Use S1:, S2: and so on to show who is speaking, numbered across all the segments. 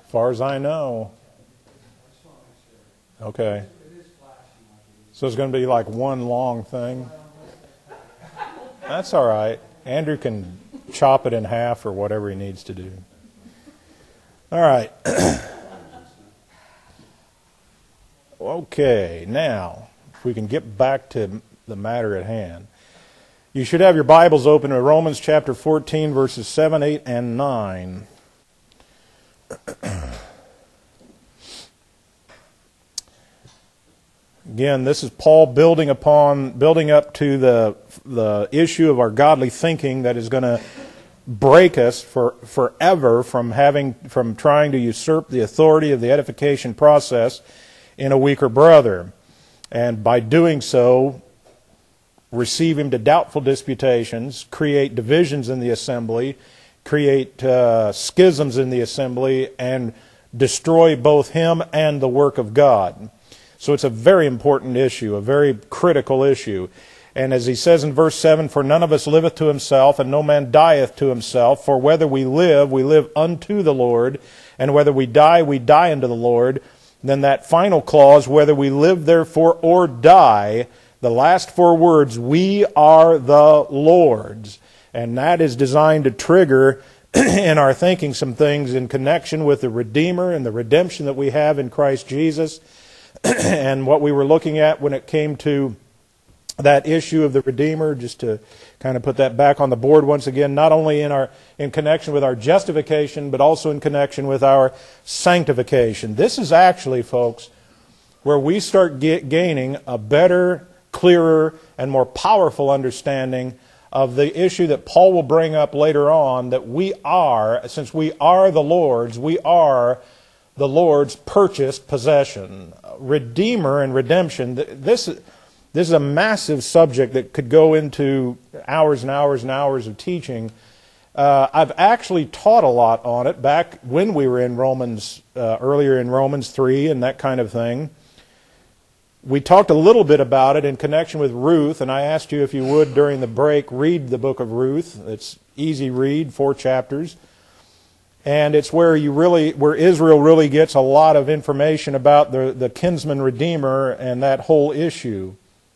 S1: As far as I know. Okay. So it's going to be like one long thing? That's all right. Andrew can chop it in half or whatever he needs to do. All right. Okay, now, if we can get back to the matter at hand. You should have your Bibles open to Romans chapter 14, verses 7, 8, and 9. Again, this is Paul building up to the issue of our godly thinking that is going to break us forever from trying to usurp the authority of the edification process in a weaker brother, and by doing so, receive him to doubtful disputations, create divisions in the assembly, create schisms in the assembly, and destroy both him and the work of God. So it's a very important issue, a very critical issue. And as he says in verse 7, "For none of us liveth to himself, and no man dieth to himself. For whether we live unto the Lord, and whether we die unto the Lord." Then that final clause, "whether we live therefore or die," the last four words, "we are the Lord's." And that is designed to trigger in our thinking some things in connection with the Redeemer and the redemption that we have in Christ Jesus. And what we were looking at when it came to that issue of the Redeemer, just to kind of put that back on the board once again, not only in connection with our justification, but also in connection with our sanctification. This is actually, folks, where we start gaining a better, clearer, and more powerful understanding of the issue that Paul will bring up later on, that we are, since we are the Lord's, we are the Lord's purchased possession. Redeemer and redemption, this is a massive subject that could go into hours and hours and hours of teaching. I've actually taught a lot on it back when we were in Romans, earlier in Romans 3 and that kind of thing. We talked a little bit about it in connection with Ruth, and I asked you if you would, during the break, read the book of Ruth. It's easy read, 4 chapters. And it's where Israel really gets a lot of information about the kinsman redeemer and that whole issue.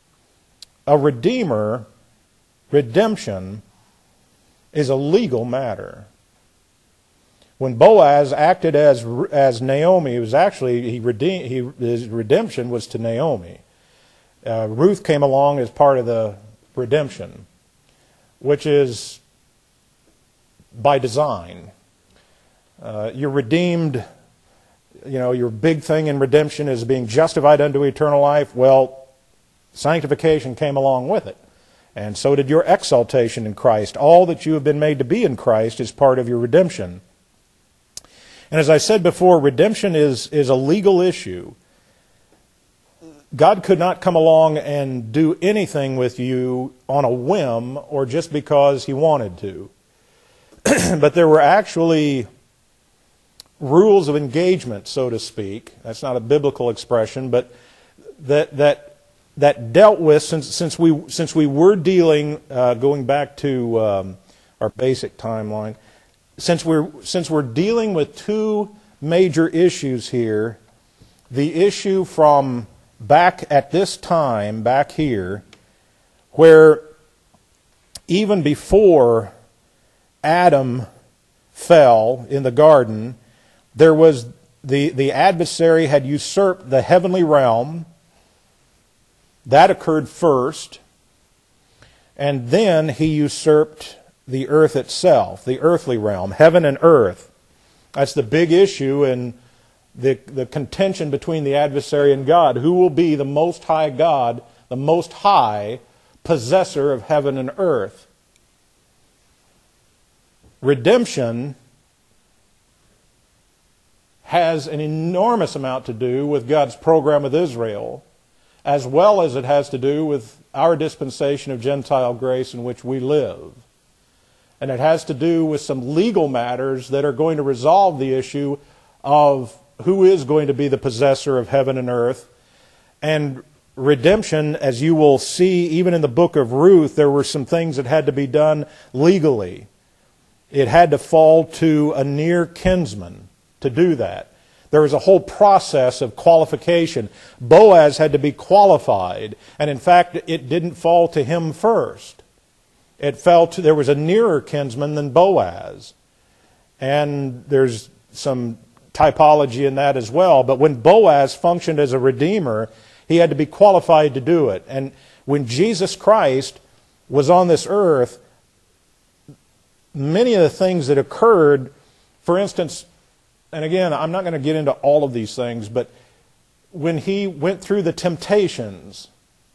S1: A redeemer, redemption, is a legal matter. When Boaz acted as Naomi, it was actually his redemption was to Naomi. Ruth came along as part of the redemption, which is by design. You're redeemed. Your big thing in redemption is being justified unto eternal life. Well, sanctification came along with it. And so did your exaltation in Christ. All that you have been made to be in Christ is part of your redemption. And as I said before, redemption is a legal issue. God could not come along and do anything with you on a whim or just because He wanted to. But there were actually rules of engagement, so to speak. That's not a biblical expression, but that dealt with, since we were dealing, going back to our basic timeline, since we're dealing with two major issues here, the issue from back at this time, back here, where even before Adam fell in the garden, there was the adversary had usurped the heavenly realm. That occurred first. And then he usurped the earth itself, the earthly realm, heaven and earth. That's the big issue in the contention between the adversary and God. Who will be the Most High God, the Most High possessor of heaven and earth? Redemption has an enormous amount to do with God's program with Israel, as well as it has to do with our dispensation of Gentile grace in which we live. And it has to do with some legal matters that are going to resolve the issue of who is going to be the possessor of heaven and earth. And redemption, as you will see, even in the book of Ruth, there were some things that had to be done legally. It had to fall to a near kinsman. to do that. There was a whole process of qualification. Boaz had to be qualified, and in fact, it didn't fall to him first. There was a nearer kinsman than Boaz. And there's some typology in that as well. But when Boaz functioned as a redeemer, he had to be qualified to do it. And when Jesus Christ was on this earth, many of the things that occurred, for instance, and again, I'm not going to get into all of these things, but when he went through the temptations,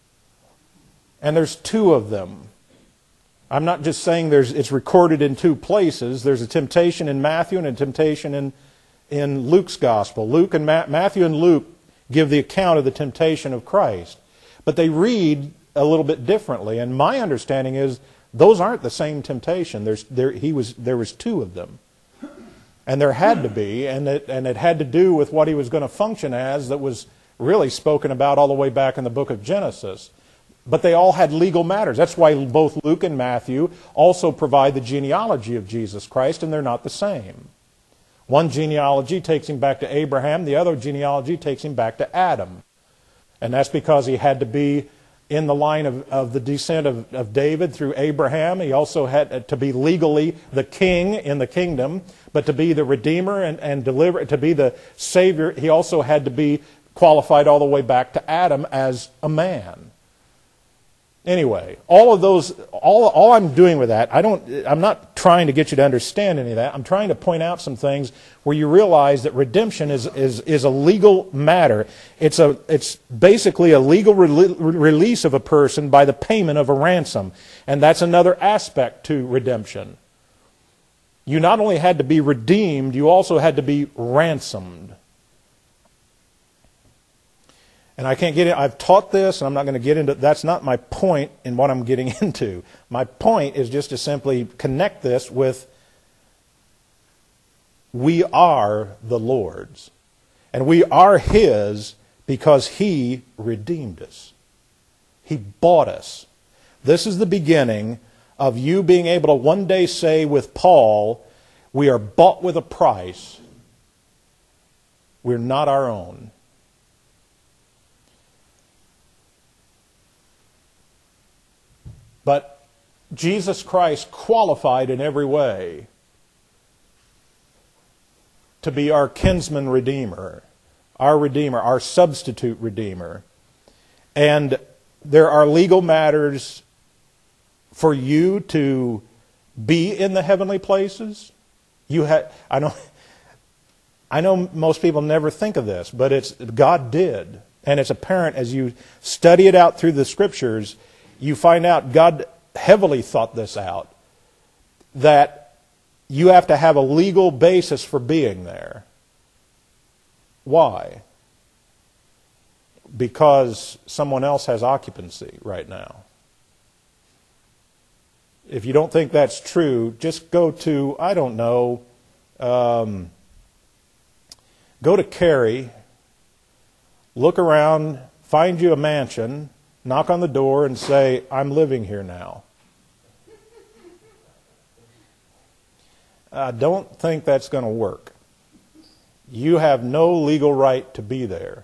S1: and there's two of them. I'm not just saying it's recorded in two places. There's a temptation in Matthew and a temptation in Luke's gospel. Matthew and Luke give the account of the temptation of Christ. But they read a little bit differently. And my understanding is those aren't the same temptation. There was two of them. And there had to be, and it had to do with what he was going to function as, that was really spoken about all the way back in the book of Genesis. But they all had legal matters. That's why both Luke and Matthew also provide the genealogy of Jesus Christ, and they're not the same. One genealogy takes him back to Abraham, the other genealogy takes him back to Adam. And that's because he had to be in the line of the descent of David through Abraham. He also had to be legally the king in the kingdom, but to be the Redeemer and deliver, to be the Savior, he also had to be qualified all the way back to Adam as a man. Anyway, all of those, all I'm doing with that, I'm not trying to get you to understand any of that. I'm trying to point out some things where you realize that redemption is a legal matter. It's basically a legal release of a person by the payment of a ransom. And that's another aspect to redemption. You not only had to be redeemed, you also had to be ransomed. And I can't get in, I've taught this, and I'm not going to get into, that's not my point in what I'm getting into. My point is just to simply connect this with, we are the Lord's. And we are His because He redeemed us. He bought us. This is the beginning of you being able to one day say with Paul, we are bought with a price. We're not our own. But Jesus Christ qualified in every way to be our kinsman redeemer, our substitute redeemer. And there are legal matters for you to be in the heavenly places. I know most people never think of this, but God did. And it's apparent as you study it out through the Scriptures, you find out God heavily thought this out, that you have to have a legal basis for being there. Why? Because someone else has occupancy right now. If you don't think that's true, just go to, I don't know, go to Cary, look around, find you a mansion, knock on the door and say, I'm living here now. I don't think that's going to work. You have no legal right to be there.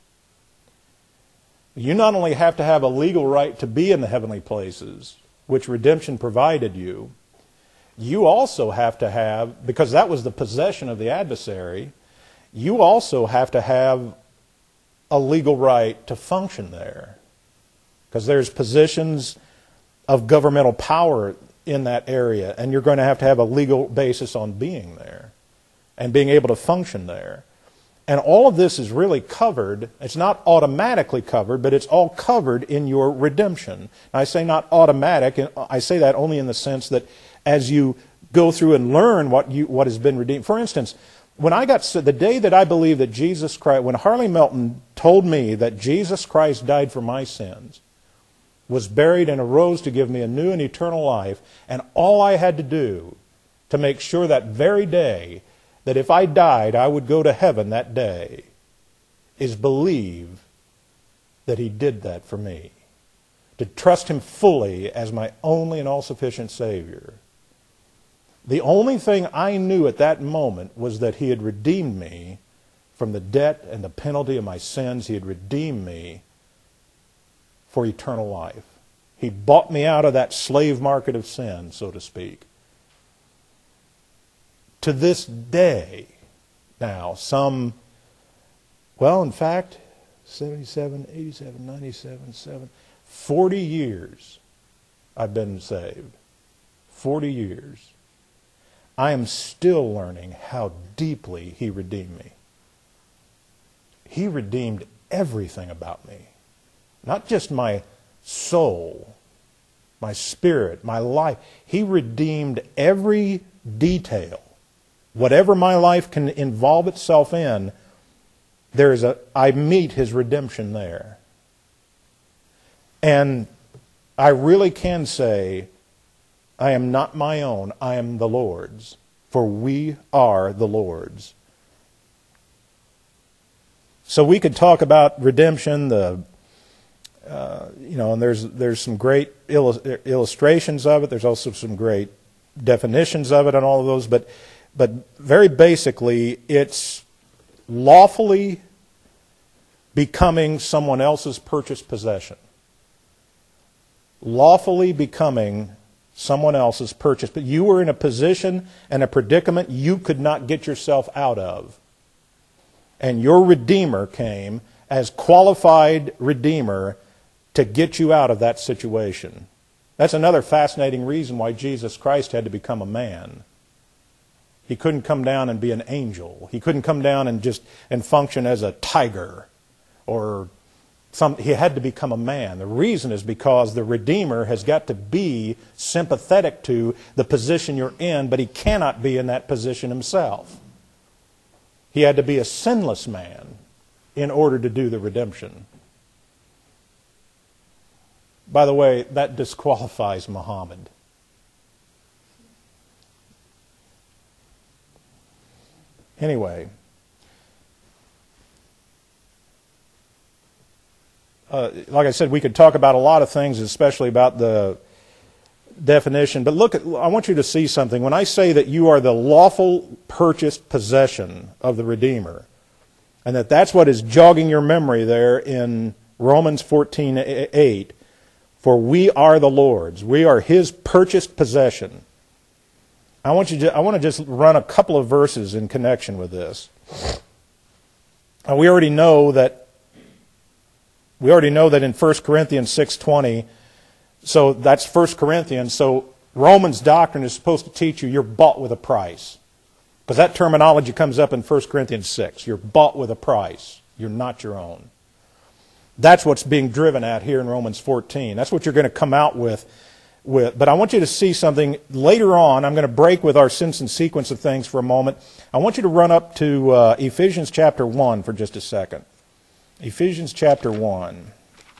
S1: You not only have to have a legal right to be in the heavenly places, which redemption provided you, you also have to have, because that was the possession of the adversary, you also have to have a legal right to function there. Because there's positions of governmental power in that area, and you're going to have a legal basis on being there and being able to function there. And all of this is really covered. It's not automatically covered, but it's all covered in your redemption. I say not automatic, and I say that only in the sense that as you go through and learn what has been redeemed. For instance, the day that I believe that Jesus Christ, when Harley Melton told me that Jesus Christ died for my sins, was buried and arose to give me a new and eternal life, and all I had to do to make sure that very day that if I died, I would go to heaven that day, is believe that He did that for me. To trust Him fully as my only and all-sufficient Savior. The only thing I knew at that moment was that He had redeemed me from the debt and the penalty of my sins. He had redeemed me for eternal life. He bought me out of that slave market of sin, so to speak. To this day, now, in fact, 77, 87, 97, 40 years I've been saved. 40 years. I am still learning how deeply He redeemed me. He redeemed everything about me. Not just my soul, my spirit, my life. He redeemed every detail. Whatever my life can involve itself in, I meet His redemption there. And I really can say, I am not my own, I am the Lord's. For we are the Lord's. So we could talk about redemption, and there's some great illustrations of it. There's also some great definitions of it and all of those. But very basically, it's lawfully becoming someone else's purchased possession. Lawfully becoming someone else's purchase. But you were in a position and a predicament you could not get yourself out of. And your Redeemer came as qualified Redeemer to get you out of that situation. That's another fascinating reason why Jesus Christ had to become a man. He couldn't come down and be an angel. He couldn't come down and function as a tiger or he had to become a man. The reason is because the Redeemer has got to be sympathetic to the position you're in, but He cannot be in that position Himself. He had to be a sinless man in order to do the redemption. By the way, that disqualifies Muhammad. Anyway, like I said, we could talk about a lot of things, especially about the definition. But I want you to see something. When I say that you are the lawful purchased possession of the Redeemer, and that's what is jogging your memory there in Romans 14:8, for we are the Lord's. We are His purchased possession. I want to just run a couple of verses in connection with this. And we already know that in 1 Corinthians 6:20, so that's 1 Corinthians, so Romans doctrine is supposed to teach you're bought with a price. Because that terminology comes up in 1 Corinthians 6. You're bought with a price. You're not your own. That's what's being driven at here in Romans 14. That's what you're going to come out with. But I want you to see something later on. I'm going to break with our Simpson sequence of things for a moment. I want you to run up to Ephesians chapter 1 for just a second. Ephesians chapter 1.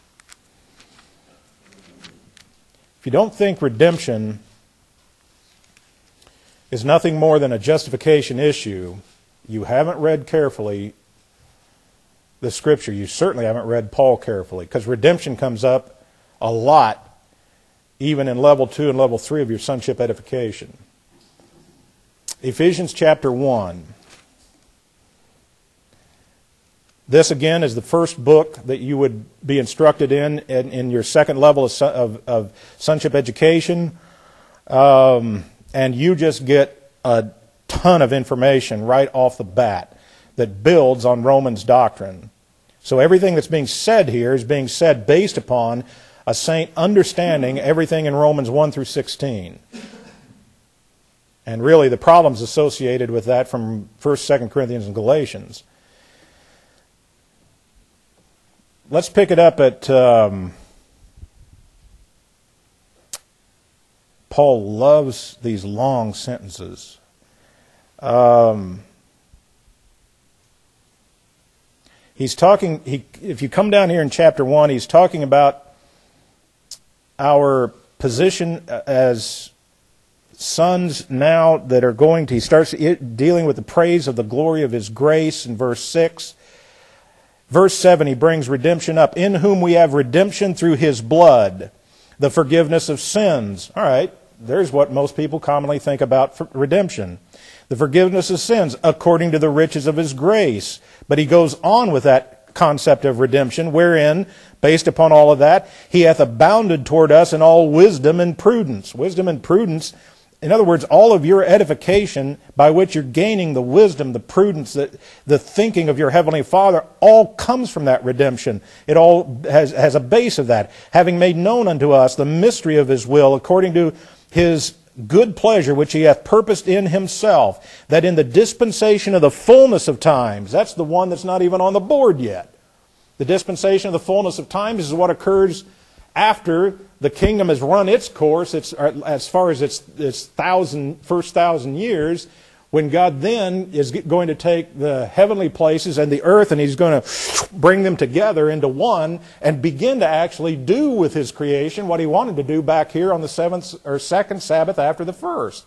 S1: If you don't think redemption is nothing more than a justification issue, you haven't read carefully the Scripture. You certainly haven't read Paul carefully, because redemption comes up a lot, even in level 2 and level 3 of your sonship edification. Ephesians chapter 1. This, again, is the first book that you would be instructed in your second level of sonship education. And you just get a ton of information right off the bat that builds on Romans doctrine. So everything that's being said here is being said based upon a saint understanding everything in Romans 1 through 16. And really the problems associated with that from 1st, 2nd Corinthians, and Galatians. Let's pick it up at... Paul loves these long sentences. He's talking, if you come down here in chapter 1, he's talking about our position as sons now that are going to, he starts dealing with the praise of the glory of His grace in verse 6. Verse 7, he brings redemption up. In whom we have redemption through His blood, the forgiveness of sins. All right, there's what most people commonly think about redemption. The forgiveness of sins according to the riches of His grace. But he goes on with that concept of redemption, wherein, based upon all of that, He hath abounded toward us in all wisdom and prudence. Wisdom and prudence, in other words, all of your edification by which you're gaining the wisdom, the prudence, the thinking of your Heavenly Father, all comes from that redemption. It all has a base of that. Having made known unto us the mystery of His will, according to His good pleasure which He hath purposed in Himself, that in the dispensation of the fullness of times, that's the one that's not even on the board yet. The dispensation of the fullness of times is what occurs after the kingdom has run its course, as far as its first 1,000 years, when God then is going to take the heavenly places and the earth, and He's going to bring them together into one and begin to actually do with His creation what He wanted to do back here on the second Sabbath after the first.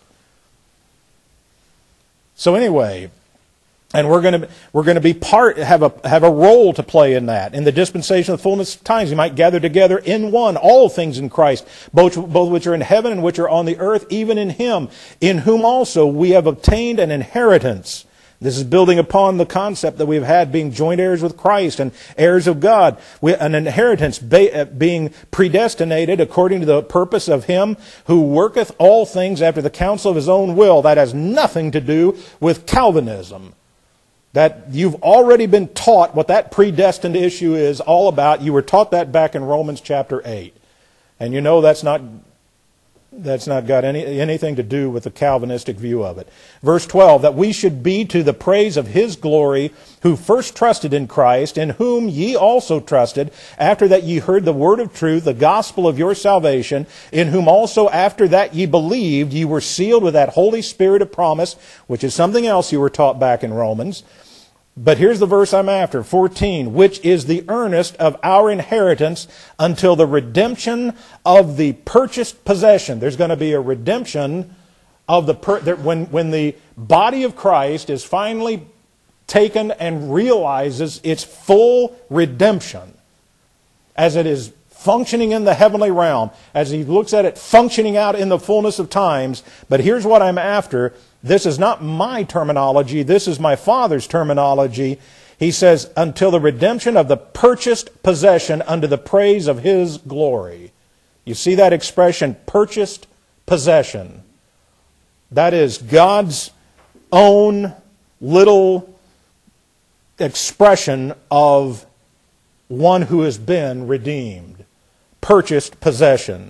S1: So anyway, and we're going to be have a role to play in that. In the dispensation of the fullness of times, He might gather together in one all things in Christ, both which are in heaven and which are on the earth, even in Him, in whom also we have obtained an inheritance. This is building upon the concept that we've had, being joint heirs with Christ and heirs of God. An inheritance being predestinated according to the purpose of Him who worketh all things after the counsel of His own will. That has nothing to do with Calvinism. That you've already been taught what that predestined issue is all about. You were taught that back in Romans chapter 8. And you know that's not got anything to do with the Calvinistic view of it. Verse 12, that we should be to the praise of His glory, who first trusted in Christ, in whom ye also trusted, after that ye heard the word of truth, the gospel of your salvation, in whom also after that ye believed, ye were sealed with that Holy Spirit of promise, which is something else you were taught back in Romans. But here's the verse I'm after, 14, which is the earnest of our inheritance until the redemption of the purchased possession. There's going to be a redemption of when the body of Christ is finally taken and realizes its full redemption, as it is functioning in the heavenly realm, as He looks at it functioning out in the fullness of times. But here's what I'm after. This is not my terminology. This is my Father's terminology. He says, until the redemption of the purchased possession unto the praise of His glory. You see that expression, purchased possession. That is God's own little expression of one who has been redeemed. Purchased possession.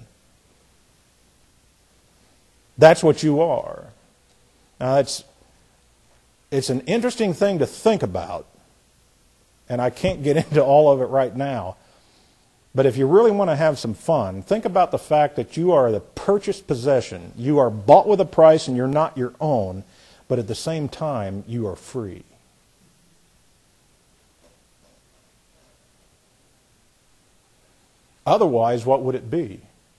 S1: That's what you are. Now, it's an interesting thing to think about, and I can't get into all of it right now. But if you really want to have some fun, think about the fact that you are the purchased possession. You are bought with a price and you're not your own, but at the same time, you are free. Otherwise, what would it be?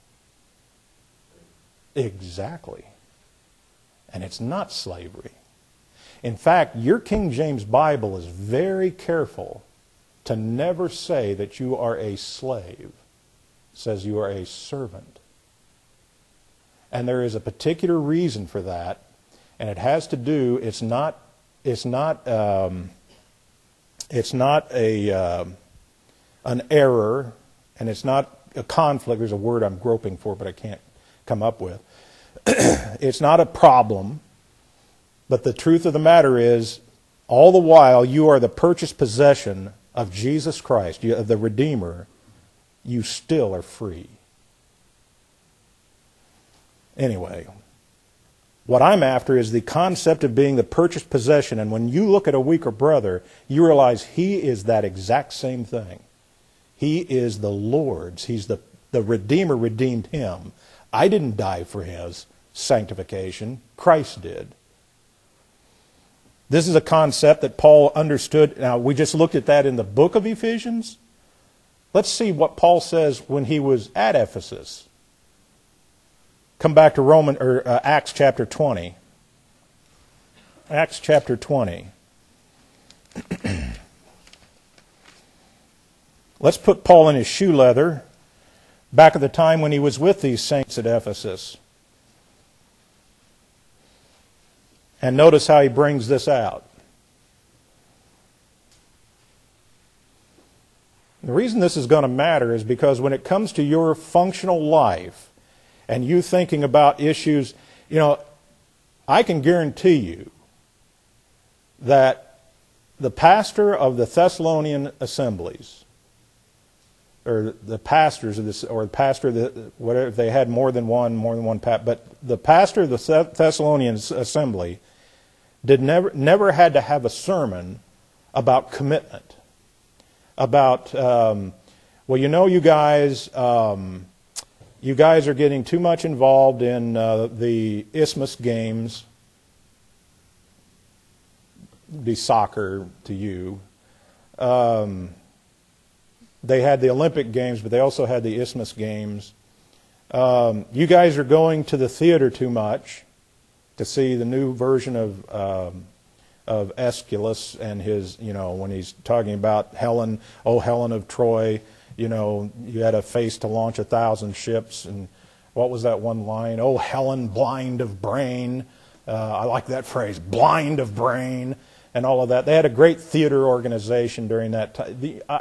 S1: Exactly. And it's not slavery. In fact, your King James Bible is very careful to never say that you are a slave. It says you are a servant. And there is a particular reason for that, and it has to do, it's not an error, and it's not a conflict. There's a word I'm groping for, but I can't come up with. It's not a problem, but the truth of the matter is, all the while you are the purchased possession of Jesus Christ, of the Redeemer, you still are free. Anyway, what I'm after is the concept of being the purchased possession, and when you look at a weaker brother, you realize he is that exact same thing. He is the Lord's. He's the Redeemer redeemed him. I didn't die for his sanctification. Christ did. This is a concept that Paul understood. Now, we just looked at that in the book of Ephesians. Let's see what Paul says when he was at Ephesus. Come back to Acts chapter 20. Acts chapter 20. Let's put Paul in his shoe leather back at the time when he was with these saints at Ephesus. And notice how he brings this out. The reason this is going to matter is because when it comes to your functional life and you thinking about issues, I can guarantee you that the pastor of the Thessalonian assemblies, or the pastors of this, or the pastor of the, whatever, if they had more than one but the pastor of the Thessalonian assembly never had to have a sermon about commitment. About, you guys are getting too much involved in the Isthmus games. Be soccer to you. They had the Olympic Games, but they also had the Isthmus Games. You guys are going to the theater too much to see the new version of Aeschylus and his, when he's talking about Helen, oh Helen of Troy, you had a face to launch 1,000 ships, and what was that one line? Oh Helen, blind of brain. I like that phrase, blind of brain, and all of that. They had a great theater organization during that time.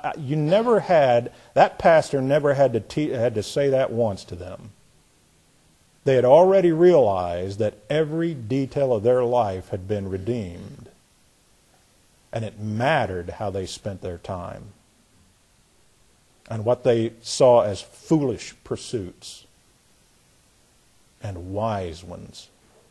S1: That pastor never had to say that once to them. They had already realized that every detail of their life had been redeemed. And it mattered how they spent their time and what they saw as foolish pursuits and wise ones.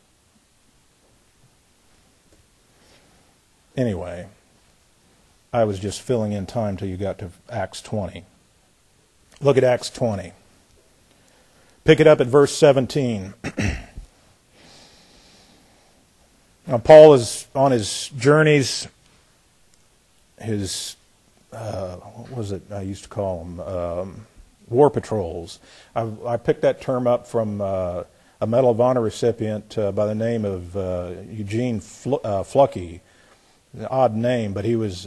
S1: Anyway, I was just filling in time till you got to Acts 20. Look at Acts 20. Pick it up at verse 17. Now, Paul is on his journeys, what was it I used to call them? War patrols. I picked that term up from a Medal of Honor recipient by the name of Eugene Fluckey. An odd name, but he was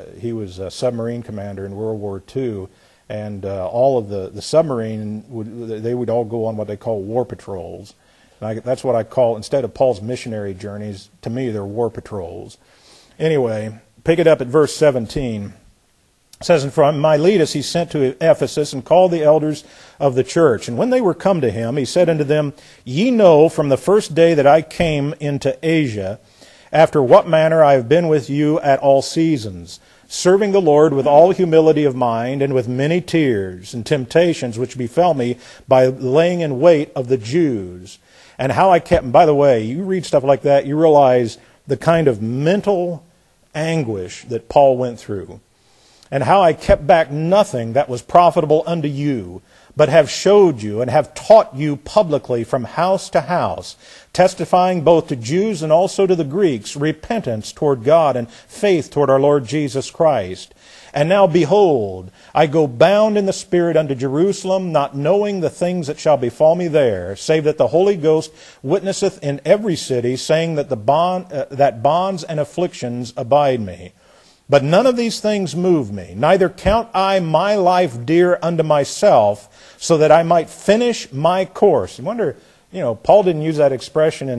S1: a submarine commander in World War II, and all of the submarine would all go on what they call war patrols. And that's what I call, instead of Paul's missionary journeys, to me they're war patrols. Anyway, pick it up at verse 17. It says, "And from Miletus he sent to Ephesus and called the elders of the church. And when they were come to him, he said unto them, Ye know from the first day that I came into Asia, after what manner I have been with you at all seasons, serving the Lord with all humility of mind, and with many tears and temptations which befell me by laying in wait of the Jews. And how I kept," and by the way, you read stuff like that, you realize the kind of mental anguish that Paul went through. "And how I kept back nothing that was profitable unto you, but have showed you and have taught you publicly from house to house, testifying both to Jews and also to the Greeks, repentance toward God and faith toward our Lord Jesus Christ. And now behold, I go bound in the Spirit unto Jerusalem, not knowing the things that shall befall me there, save that the Holy Ghost witnesseth in every city, saying that that bonds and afflictions abide me. But none of these things move me, neither count I my life dear unto myself, so that I might finish my course." You wonder, Paul didn't use that expression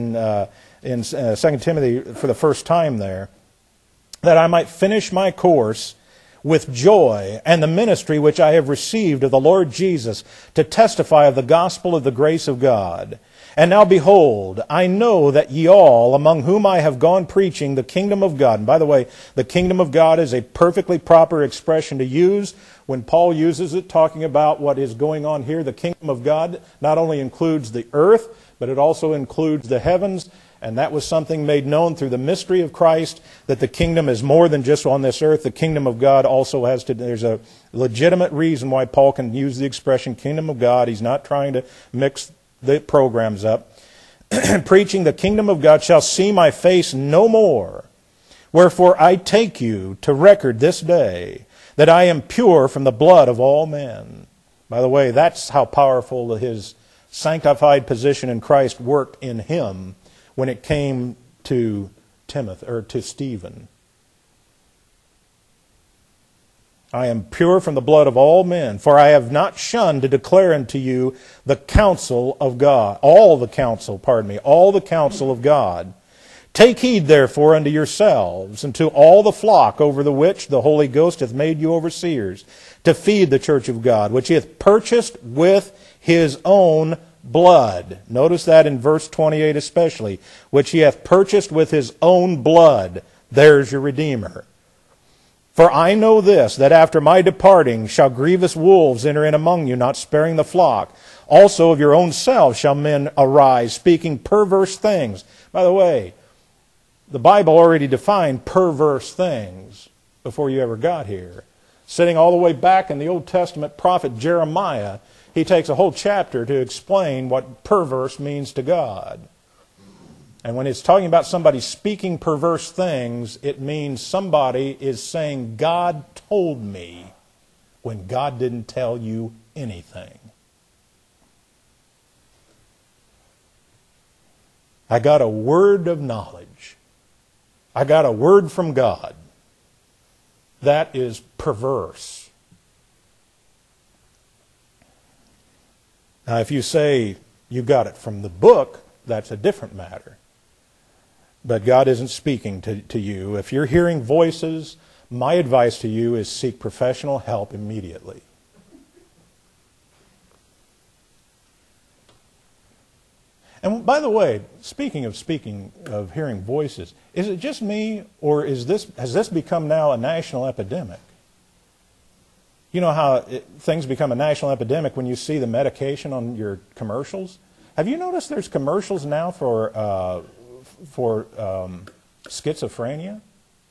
S1: in 2 Timothy for the first time there. "That I might finish my course with joy, and the ministry which I have received of the Lord Jesus, to testify of the gospel of the grace of God. And now behold, I know that ye all, among whom I have gone preaching the kingdom of God." And by the way, the kingdom of God is a perfectly proper expression to use when Paul uses it, talking about what is going on here. The kingdom of God not only includes the earth, but it also includes the heavens. And that was something made known through the mystery of Christ, that the kingdom is more than just on this earth. The kingdom of God also there's a legitimate reason why Paul can use the expression kingdom of God. He's not trying to mix the programs up. "Preaching the kingdom of God shall see my face no more. Wherefore I take you to record this day, that I am pure from the blood of all men." By the way, that's how powerful his sanctified position in Christ worked in him when it came to Timothy, or to Stephen. "I am pure from the blood of all men, for I have not shunned to declare unto you the counsel of God." All the counsel of God. Take heed therefore unto yourselves, and to all the flock over the which the Holy Ghost hath made you overseers, to feed the church of God, which he hath purchased with his own blood. Notice that in verse 28 especially. Which he hath purchased with his own blood. There's your Redeemer. For I know this, that after my departing shall grievous wolves enter in among you, not sparing the flock. Also of your own selves shall men arise, speaking perverse things. By the way, the Bible already defined perverse things before you ever got here. Sitting all the way back in the Old Testament prophet Jeremiah, he takes a whole chapter to explain what perverse means to God. And when it's talking about somebody speaking perverse things, it means somebody is saying, God told me, when God didn't tell you anything. I got a word of knowledge. I got a word from God. That is perverse. Now, if you say you got it from the book, that's a different matter. But God isn't speaking to you. If you're hearing voices, my advice to you is seek professional help immediately. And by the way, speaking of hearing voices, is it just me, or has this become now a national epidemic? You know how things become a national epidemic when you see the medication on your commercials? Have you noticed there's commercials now for schizophrenia?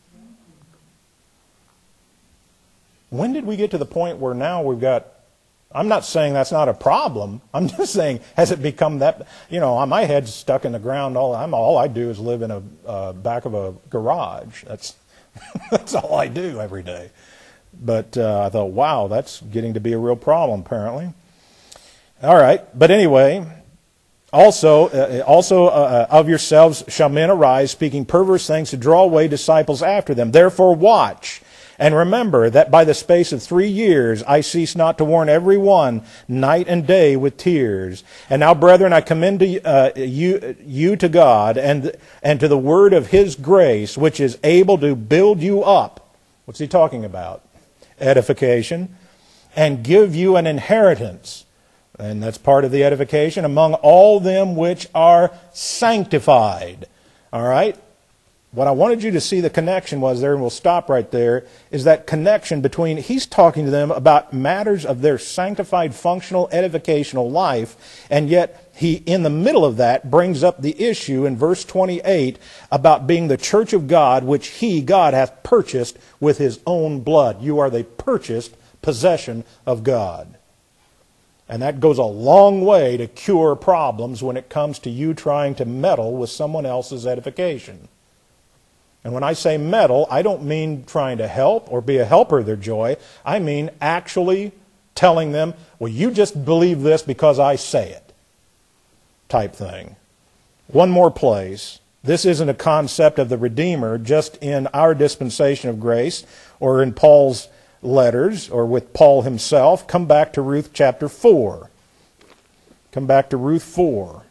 S1: When did we get to the point where now we've got, I'm not saying that's not a problem, I'm just saying, has it become that, my head's stuck in the ground, all I do is live in a back of a garage. That's all I do every day. But I thought, wow, that's getting to be a real problem, apparently. All right, but anyway, also of yourselves shall men arise, speaking perverse things to draw away disciples after them. Therefore watch, and remember that by the space of 3 years I cease not to warn every one night and day with tears. And now, brethren, I commend you to God and to the word of his grace, which is able to build you up. What's he talking about? Edification. And give you an inheritance. And that's part of the edification, among all them which are sanctified. All right? What I wanted you to see the connection was there, and we'll stop right there, is that connection between, he's talking to them about matters of their sanctified, functional, edificational life, and yet he, in the middle of that, brings up the issue in verse 28 about being the church of God, which he, God, hath purchased with his own blood. You are the purchased possession of God. And that goes a long way to cure problems when it comes to you trying to meddle with someone else's edification. And when I say meddle, I don't mean trying to help or be a helper of their joy. I mean actually telling them, well, you just believe this because I say it, type thing. One more place. This isn't a concept of the Redeemer just in our dispensation of grace or in Paul's letters or with Paul himself. Come back to Ruth chapter 4. Come back to Ruth 4.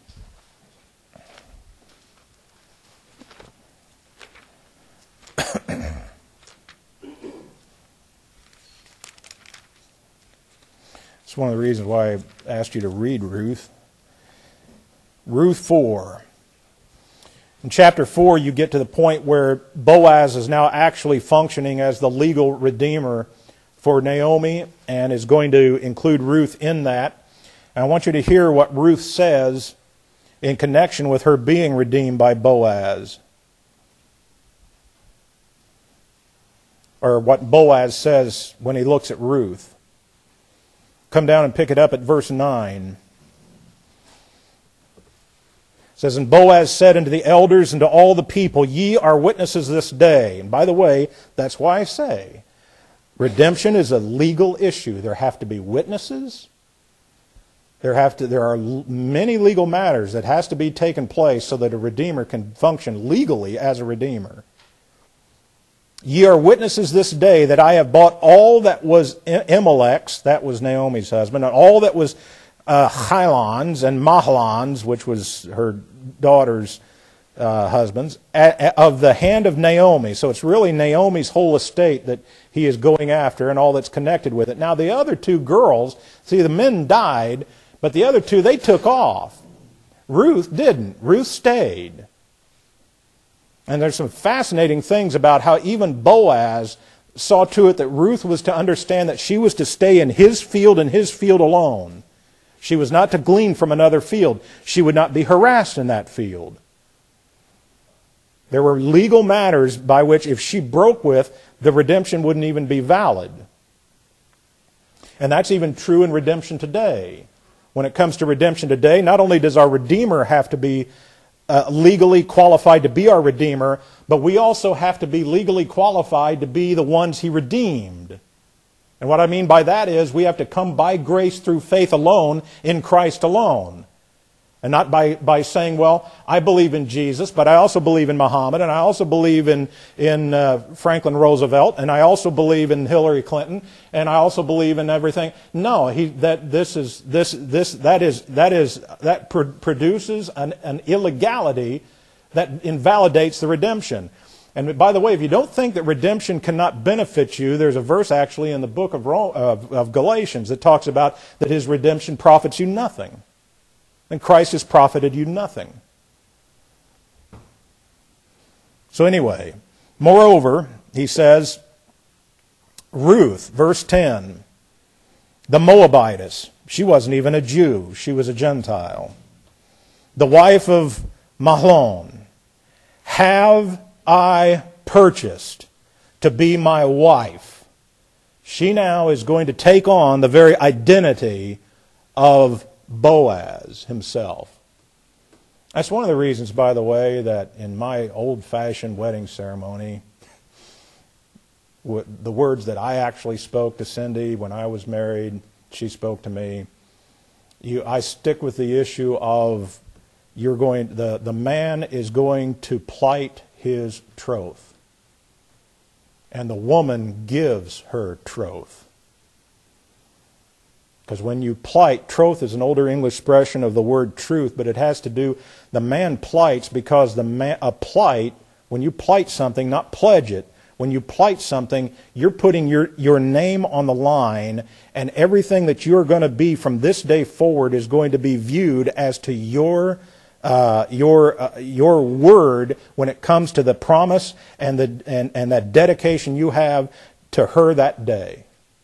S1: It's one of the reasons why I asked you to read Ruth. Ruth 4. In chapter 4, you get to the point where Boaz is now actually functioning as the legal redeemer for Naomi and is going to include Ruth in that. And I want you to hear what Ruth says in connection with her being redeemed by Boaz. Or what Boaz says when he looks at Ruth. Come down and pick it up at verse 9. It says, And Boaz said unto the elders and to all the people, Ye are witnesses this day. And by the way, that's why I say, redemption is a legal issue. There have to be witnesses. There are many legal matters that has to be taken place so that a redeemer can function legally as a redeemer. Ye are witnesses this day that I have bought all that was Elimelech's, that was Naomi's husband, and all that was Chilon's and Mahlon's, which was her daughter's husbands, of the hand of Naomi. So it's really Naomi's whole estate that he is going after and all that's connected with it. Now the other two girls, see, the men died, but the other two, they took off. Ruth didn't. Ruth stayed. And there's some fascinating things about how even Boaz saw to it that Ruth was to understand that she was to stay in his field and his field alone. She was not to glean from another field. She would not be harassed in that field. There were legal matters by which if she broke with, the redemption wouldn't even be valid. And that's even true in redemption today. When it comes to redemption today, not only does our Redeemer have to be legally qualified to be our Redeemer, but we also have to be legally qualified to be the ones He redeemed. And what I mean by that is we have to come by grace through faith alone in Christ alone. And not by saying, well, I believe in Jesus, but I also believe in Muhammad, and I also believe in Franklin Roosevelt, and I also believe in Hillary Clinton, and I also believe in everything. No, that produces an illegality that invalidates the redemption. And by the way, if you don't think that redemption cannot benefit you, there's a verse actually in the book of Galatians that talks about that His redemption profits you nothing. And Christ has profited you nothing. So anyway, moreover, he says, Ruth, verse 10, the Moabitess, she wasn't even a Jew, she was a Gentile. The wife of Mahlon, have I purchased to be my wife. She now is going to take on the very identity of Boaz himself. That's one of the reasons, by the way, that in my old-fashioned wedding ceremony, the words that I actually spoke to Cindy when I was married, she spoke to me. I stick with the issue of the man is going to plight his troth, and the woman gives her troth. Because when you plight, troth is an older English expression of the word truth, but it has to do, the man plights because a plight, when you plight something, not pledge it, when you plight something, you're putting your name on the line, and everything that you're going to be from this day forward is going to be viewed as to your word when it comes to the promise and that dedication you have to her that day.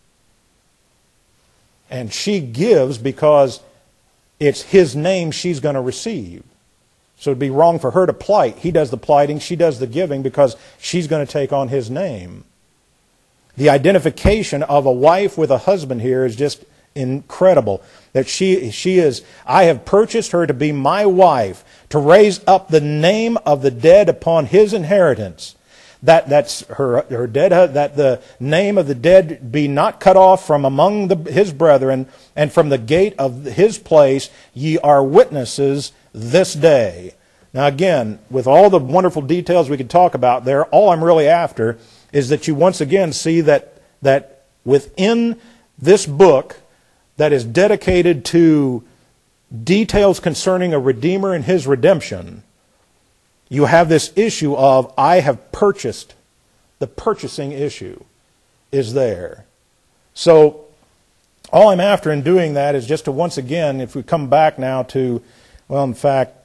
S1: And she gives because it's his name she's going to receive. So it'd be wrong for her to plight. He does the plighting, she does the giving because she's going to take on his name. The identification of a wife with a husband here is just incredible. That she is, I have purchased her to be my wife, to raise up the name of the dead upon his inheritance. That's her dead. That the name of the dead be not cut off from among his brethren, and from the gate of his place ye are witnesses this day. Now again, with all the wonderful details we could talk about there, all I'm really after is that you once again see that within this book that is dedicated to details concerning a Redeemer and His redemption, you have this issue of, I have purchased. The purchasing issue is there. So, all I'm after in doing that is just to once again, if we come back now to, well, in fact,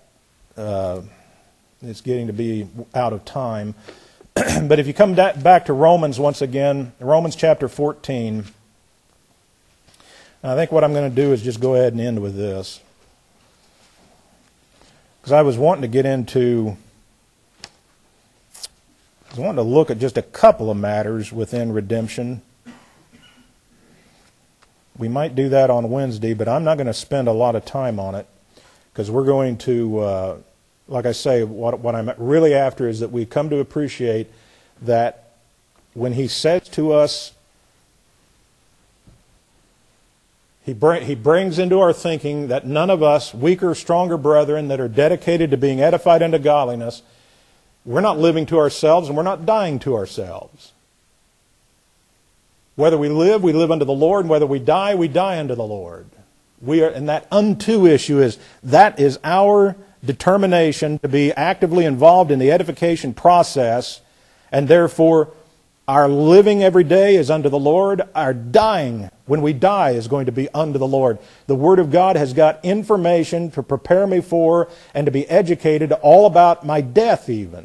S1: it's getting to be out of time. But if you come back to Romans once again, Romans chapter 14, I think what I'm going to do is just go ahead and end with this. Because I was wanting to get into... I want to look at just a couple of matters within redemption. We might do that on Wednesday, but I'm not going to spend a lot of time on it because we're going to, like I say, what I'm really after is that we come to appreciate that when He says to us, He brings into our thinking that none of us, weaker, stronger brethren that are dedicated to being edified unto godliness, we're not living to ourselves, and we're not dying to ourselves. Whether we live unto the Lord, and whether we die unto the Lord. And that unto issue is, that is our determination to be actively involved in the edification process, and therefore our living every day is unto the Lord. Our dying, when we die, is going to be unto the Lord. The Word of God has got information to prepare me for and to be educated all about my death even.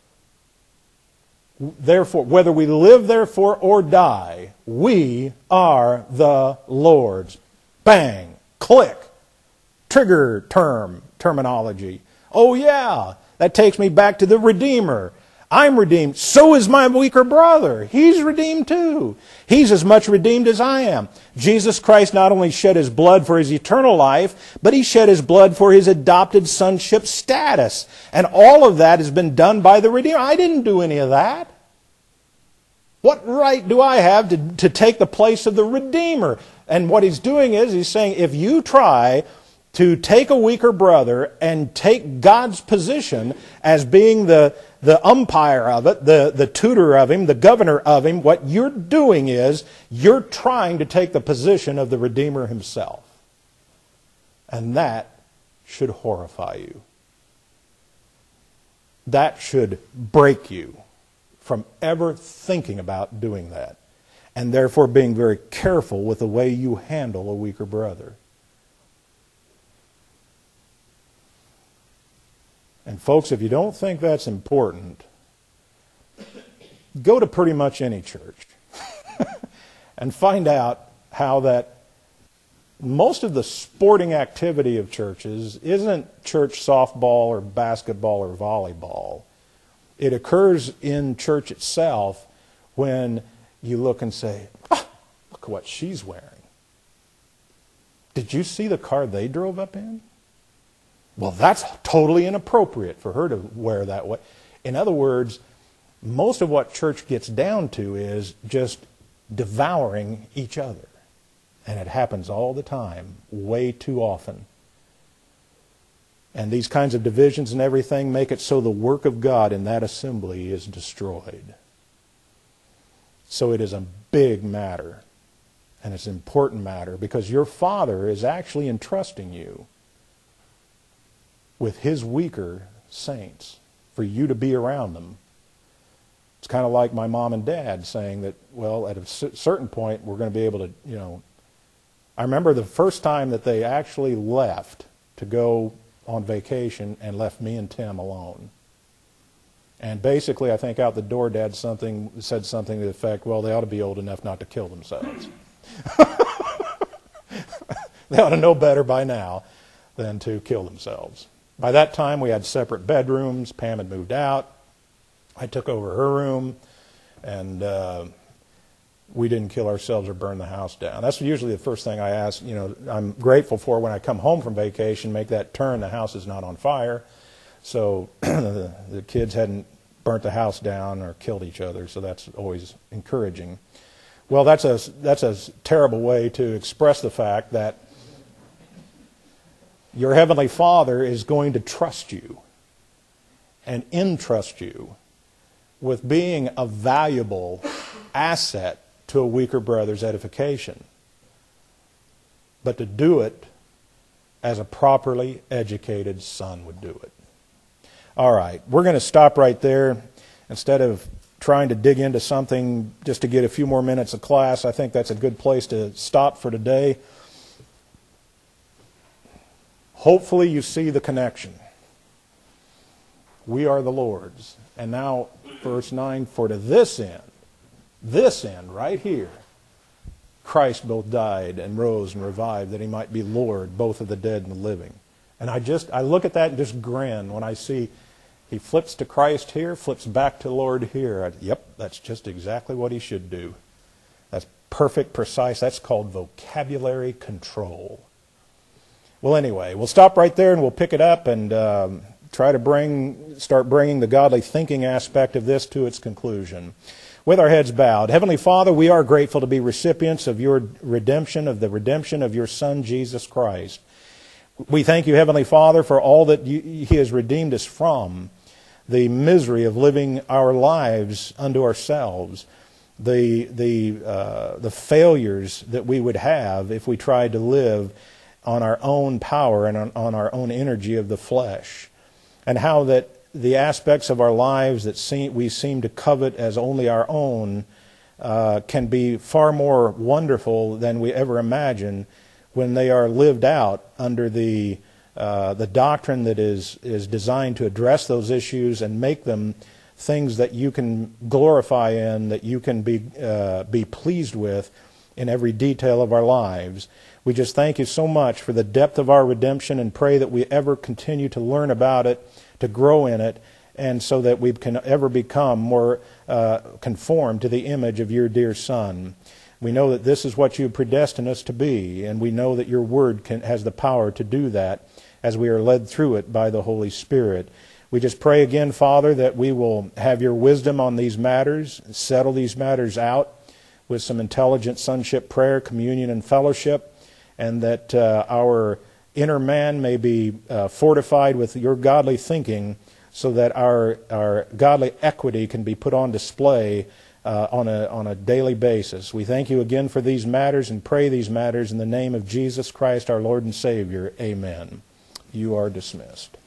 S1: Therefore, whether we live therefore or die, we are the Lord's. Bang, click, trigger terminology. Oh yeah, that takes me back to the Redeemer. I'm redeemed. So is my weaker brother. He's redeemed too. He's as much redeemed as I am. Jesus Christ not only shed His blood for His eternal life, but He shed His blood for His adopted sonship status. And all of that has been done by the Redeemer. I didn't do any of that. What right do I have to take the place of the Redeemer? And what He's doing is He's saying, if you try to take a weaker brother and take God's position as being the umpire of it, the tutor of him, the governor of him, what you're doing is you're trying to take the position of the Redeemer Himself. And that should horrify you. That should break you from ever thinking about doing that. And therefore being very careful with the way you handle a weaker brother. And folks, if you don't think that's important, go to pretty much any church and find out how that most of the sporting activity of churches isn't church softball or basketball or volleyball. It occurs in church itself when you look and say, oh, look what she's wearing. Did you see the car they drove up in? Well, that's totally inappropriate for her to wear that way. In other words, most of what church gets down to is just devouring each other. And it happens all the time, way too often. And these kinds of divisions and everything make it so the work of God in that assembly is destroyed. So it is a big matter. And it's an important matter because your Father is actually entrusting you with His weaker saints for you to be around them. It's kind of like my mom and dad saying that, well, at a certain point we're going to be able to, I remember the first time that they actually left to go on vacation and left me and Tim alone. And basically, I think out the door, Dad said something to the effect, well, they ought to be old enough not to kill themselves. They ought to know better by now than to kill themselves. By that time, we had separate bedrooms. Pam had moved out. I took over her room, and we didn't kill ourselves or burn the house down. That's usually the first thing I ask. I'm grateful for when I come home from vacation, make that turn, the house is not on fire. So the kids hadn't burnt the house down or killed each other, so that's always encouraging. Well, that's a terrible way to express the fact that your Heavenly Father is going to trust you and entrust you with being a valuable asset to a weaker brother's edification, but to do it as a properly educated son would do it. All right, we're going to stop right there. Instead of trying to dig into something just to get a few more minutes of class, I think that's a good place to stop for today. Hopefully you see the connection. We are the Lord's. And now, verse 9, for to this end right here, Christ both died and rose and revived, that He might be Lord, both of the dead and the living. And I look at that and just grin when I see He flips to Christ here, flips back to Lord here. Yep, that's just exactly what He should do. That's perfect, precise. That's called vocabulary control. Well, anyway, we'll stop right there and we'll pick it up and try to start bringing the godly thinking aspect of this to its conclusion. With our heads bowed, Heavenly Father, we are grateful to be recipients of Your redemption, of the redemption of Your Son, Jesus Christ. We thank You, Heavenly Father, for all that He has redeemed us from, the misery of living our lives unto ourselves, the failures that we would have if we tried to live on our own power and on our own energy of the flesh, and how that the aspects of our lives that we seem to covet as only our own can be far more wonderful than we ever imagined when they are lived out under the doctrine that is designed to address those issues and make them things that you can glorify in, that you can be pleased with in every detail of our lives. We just thank you so much for the depth of our redemption and pray that we ever continue to learn about it, to grow in it, and so that we can ever become more conformed to the image of your dear Son. We know that this is what you predestined us to be, and we know that your Word has the power to do that as we are led through it by the Holy Spirit. We just pray again, Father, that we will have your wisdom on these matters, settle these matters out with some intelligent sonship prayer, communion, and fellowship, and that our inner man may be fortified with your godly thinking so that our godly equity can be put on display on a daily basis. We thank you again for these matters and pray these matters in the name of Jesus Christ, our Lord and Savior. Amen. You are dismissed.